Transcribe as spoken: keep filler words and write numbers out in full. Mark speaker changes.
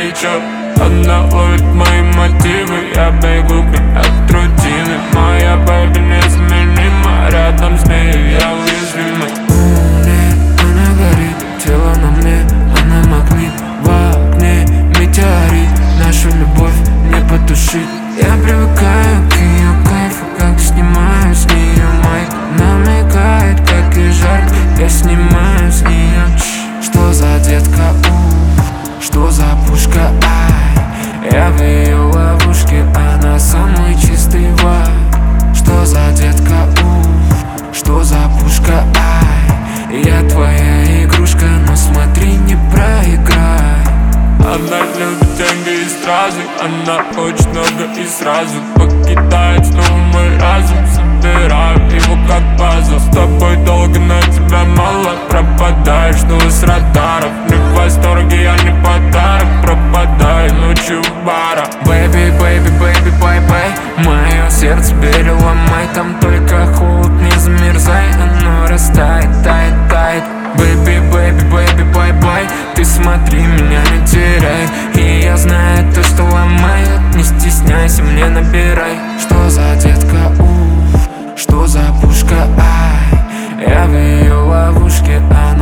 Speaker 1: горячо. Она ловит мои мотивы, я бегу от рутины. Моя бэби незаменима, рядом с ней я уязвимый.
Speaker 2: Нет, она горит, тело на мне, она магнит. В огне метеорит, нашу любовь не потушить. Я привыкаю к ее кайфу, как снимаю с нее майк. Намекает, как и жарко, я снимаю с нее. Что за детка, у, что за пушка, ай. Я в ее ловушке, она самый чистый вайб. Что за детка, у, что за пушка, ай. Я твоя игрушка, но смотри, не проиграй.
Speaker 1: Она любит деньги и стразы, она хочет много и сразу покидает снова мой разум. Собираю его как пазл. С тобой долго, но тебя мало. Пропадаешь снова с радаров. Не в восторге, я не подарок. Пропадаю ночью в барах.
Speaker 2: Бэйби, бэйби, бэйби, бай-бай. Мое сердце переломай. Там только холод, не замерзай. Оно растает, тает, тает. Бэйби, бэйби, бэйби, бай-бай. Ты смотри, меня не теряй. И я знаю то, что ломает. Не стесняйся, мне набирай. Что за детка, у, что за пушка, ай. Я в ее ловушке, она